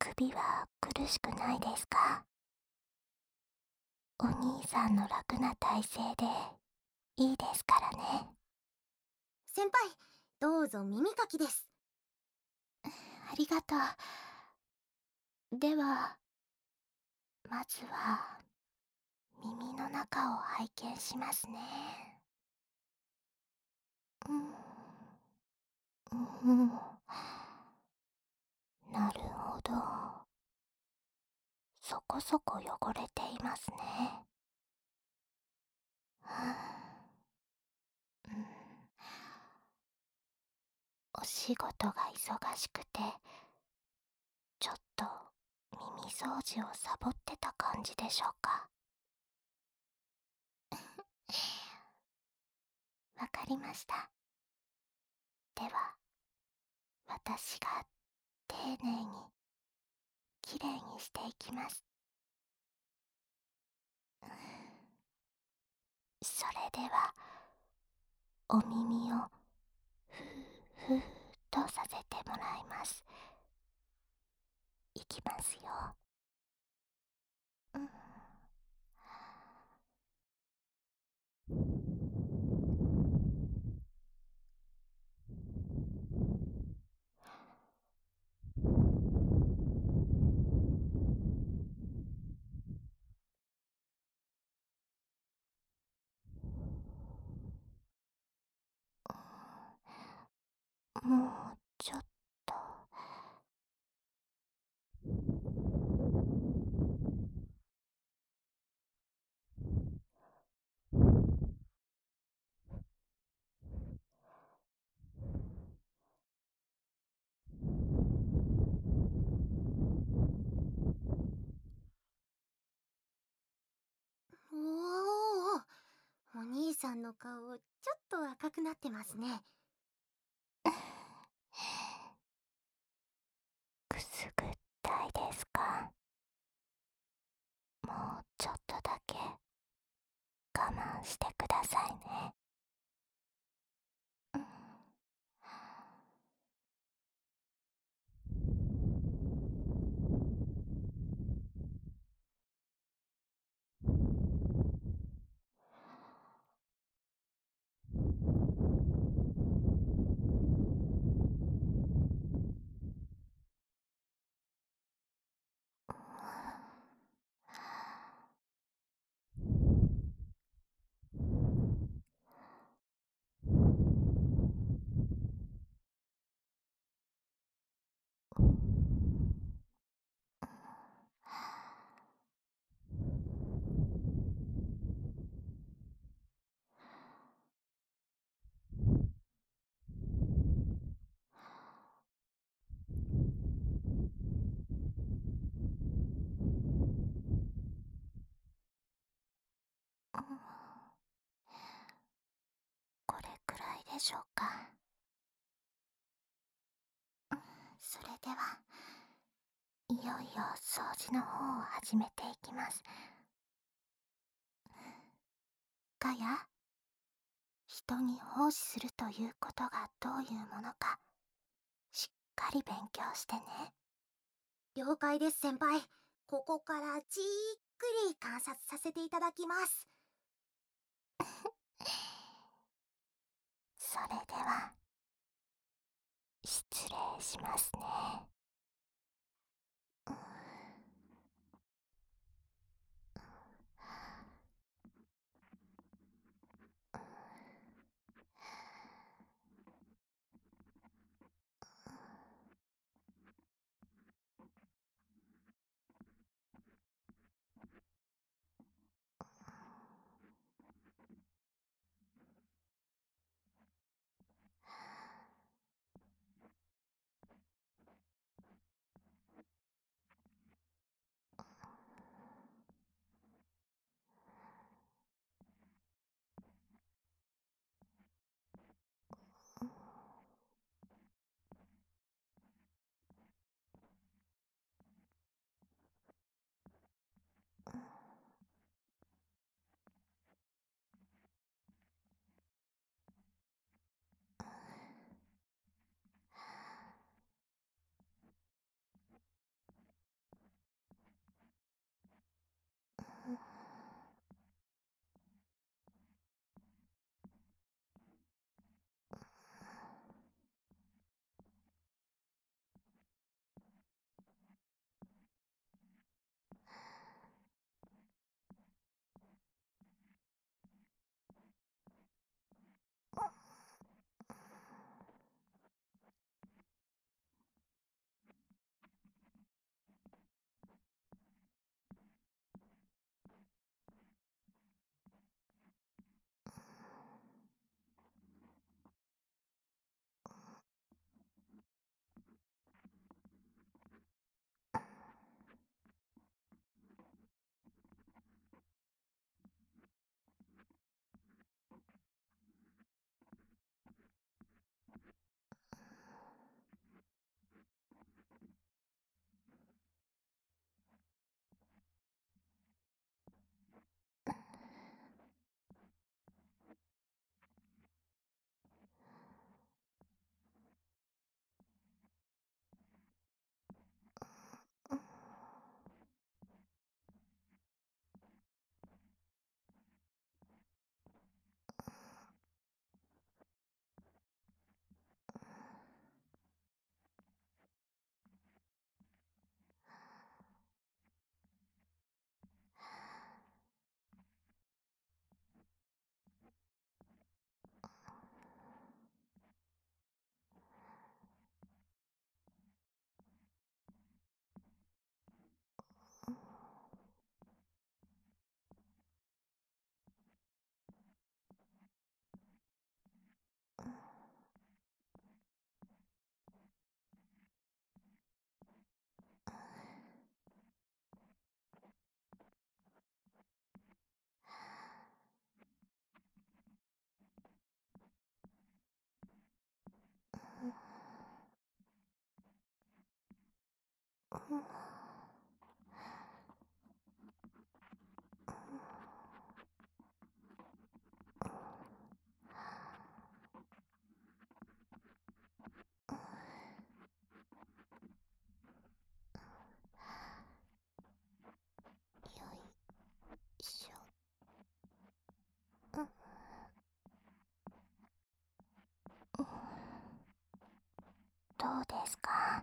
首は苦しくないですか？お兄さんの楽な体勢でいいですからね。 先輩、どうぞ耳かきです。 ありがとう。では、まずは耳の中を拝見しますね。うん、うん、なるほど。そこそこ汚れていますね。うん、お仕事が忙しくて、ちょっと耳掃除をサボってた感じでしょうか。わかりました。では、私が丁寧にきれいにしていきます。それでは、お耳をふーふーっとさせてもらいます。いきますよ。うん、もうちょっと。 おお、お兄さんの顔、ちょっと赤くなってますね。 くすぐったいですか？もうちょっとだけ我慢してくださいね。うん、これくらいでしょうか。それでは、いよいよ掃除の方を始めていきます。ガヤ、人に奉仕するということがどういうものか、しっかり勉強してね。 了解です、先輩。ここからじっくり観察させていただきます。 それでは、失礼しますね。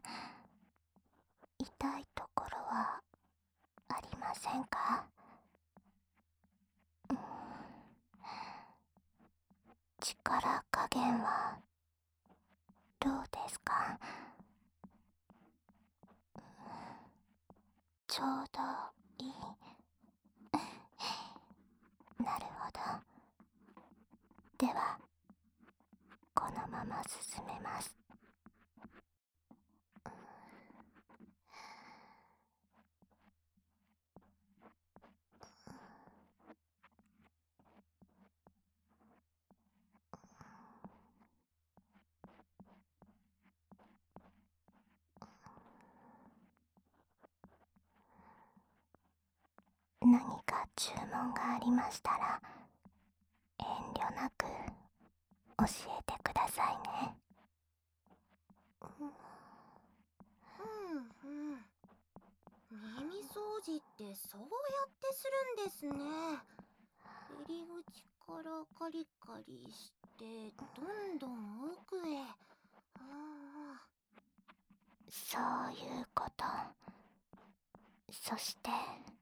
痛いところはありませんか？力加減はどうですか？ちょうどいい。なるほど。では、このまま進めます。何か注文がありましたら、遠慮なく教えてくださいね。 耳掃除ってそうやってするんですね。入り口からカリカリしてどんどん奥へ。 そういうこと。そして、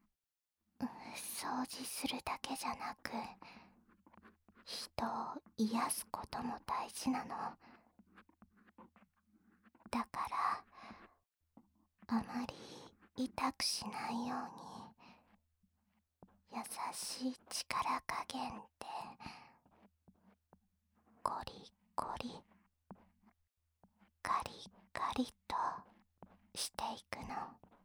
掃除するだけじゃなく、人を癒すことも大事なの。だから、あまり痛くしないように、優しい力加減で、ゴリゴリ、カリカリとしていくの。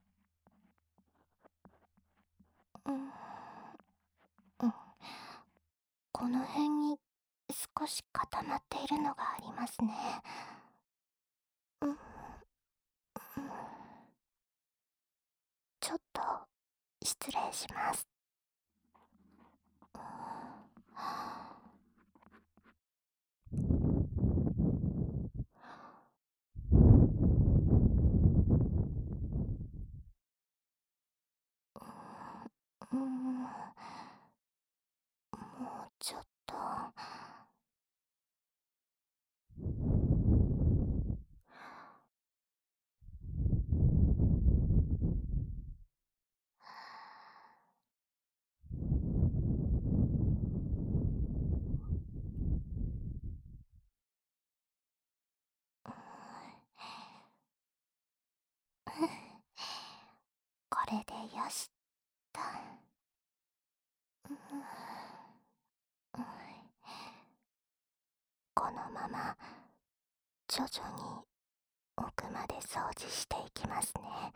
この辺に少し固まっているのがありますね。ちょっと失礼します。もうちょっと。これでよしっと。このまま徐々に奥まで掃除していきますね。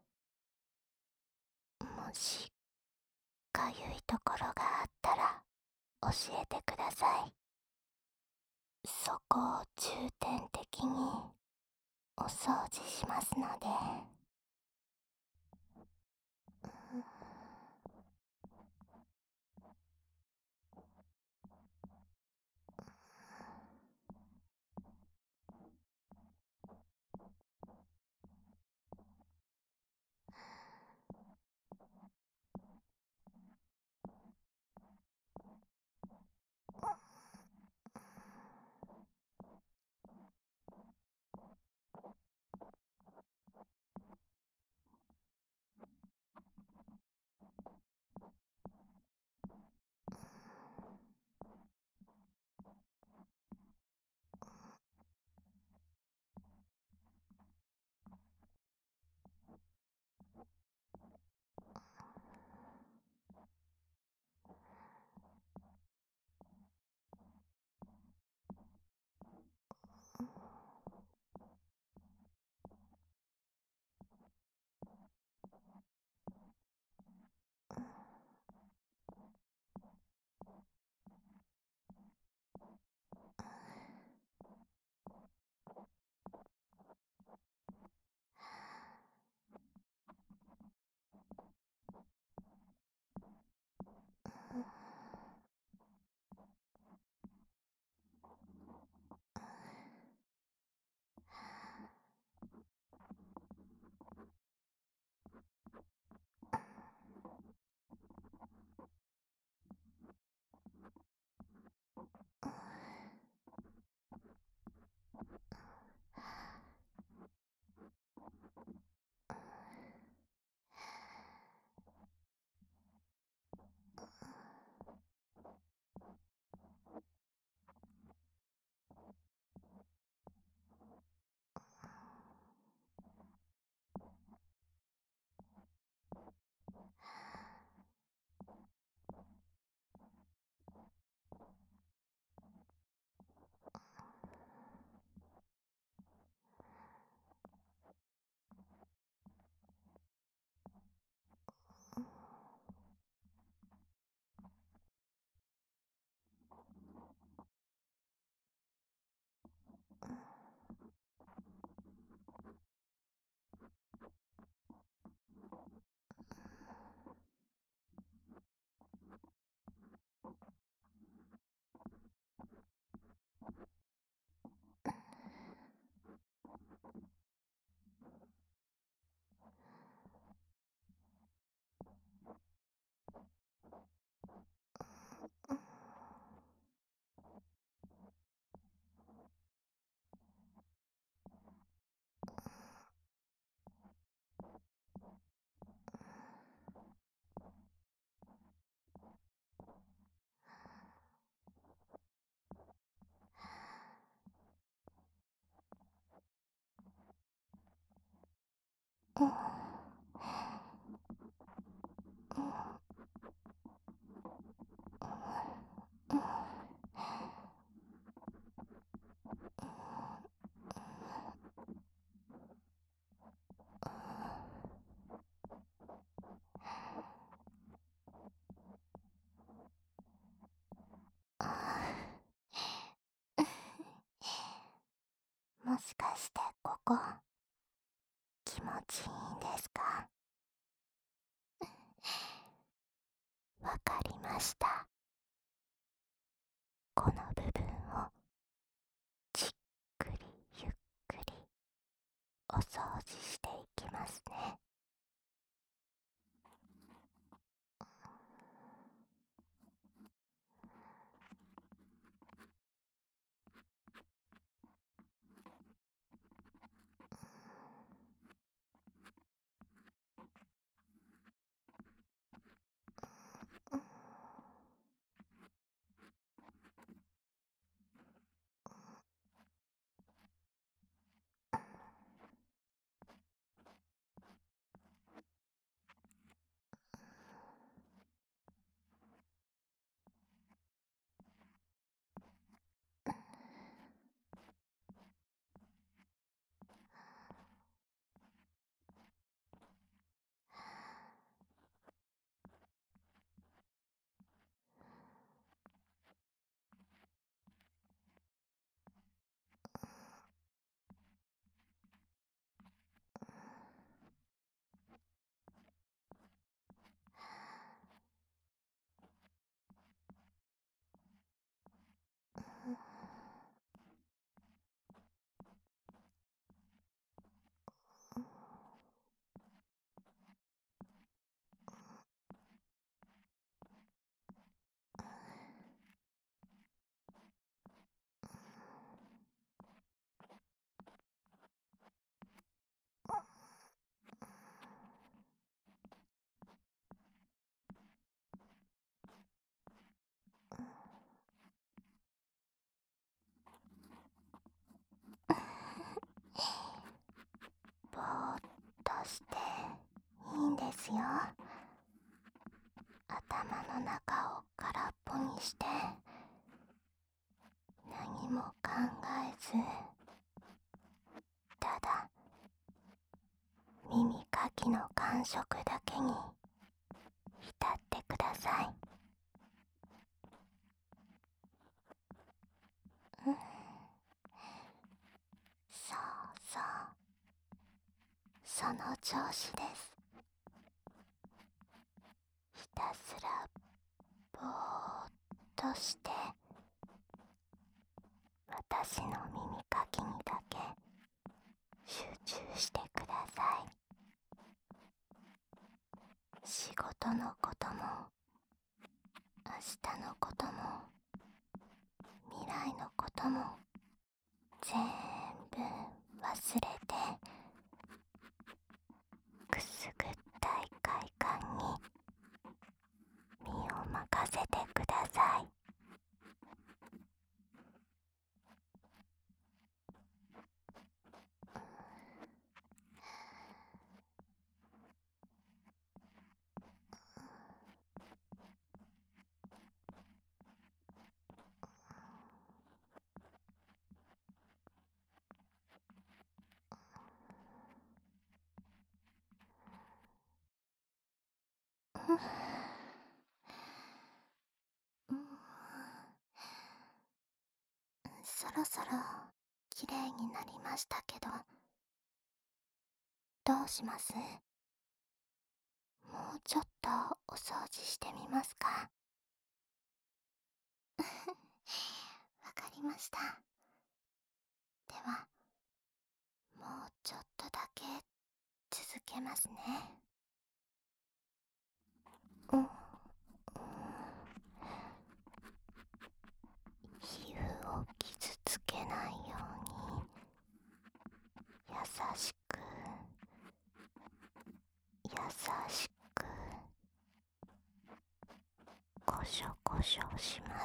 もしかゆいところがあったら教えてください。そこを重点的にお掃除しますので。 しかしてここ気持ちいいんですか？わかりました。この部分をじっくりゆっくりお掃除していきますね。ぼーっとしていいんですよ。頭の中を空っぽにして何も考えず、ただ耳かきの感触だけに浸ってください。そうそう、その調子です。ひたすらぼーっとして私の耳かきにだけ集中してください。仕事のことも明日のことも未来のことも全部忘れて、くすぐったい快感に身を任せてください。そろそろきれいになりましたけど、どうします？もうちょっとお掃除してみますか？わかりました。ではもうちょっとだけ続けますね。うん、皮膚を傷つけないように優しく優しくコショコショします。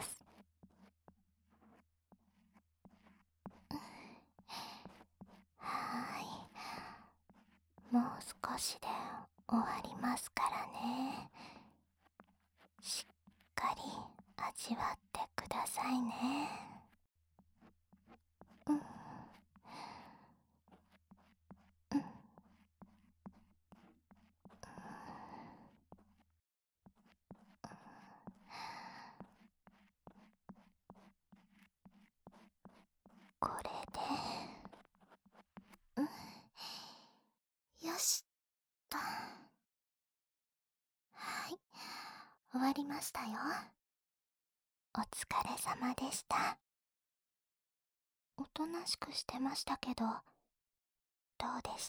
はーい、もう少しで終わりますからね。しっかり味わってくださいね。うん、うん、これでましたよ。お疲れ様でした。おとなしくしてましたけど、どうでした？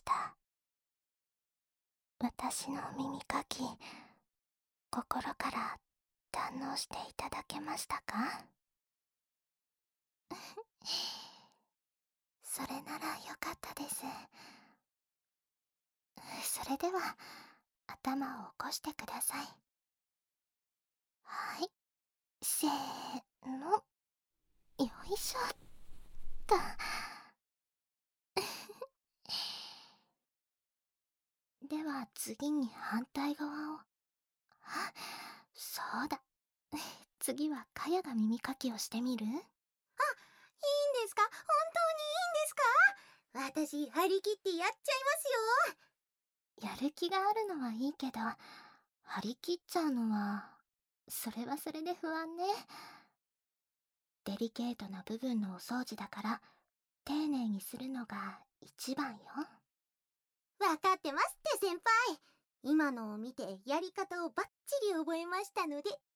私の耳かき、心から堪能していただけましたか？それならよかったです。それでは、頭を起こしてください。はい。せーの。よいしょっと。では次に反対側を。あ、そうだ。次はカヤが耳かきをしてみる？ いいんですか？本当にいいんですか？私、張り切ってやっちゃいますよ。 やる気があるのはいいけど、張り切っちゃうのは、それはそれで不安ね。デリケートな部分のお掃除だから、丁寧にするのが一番よ。 わかってますって先輩。今のを見てやり方をバッチリ覚えましたので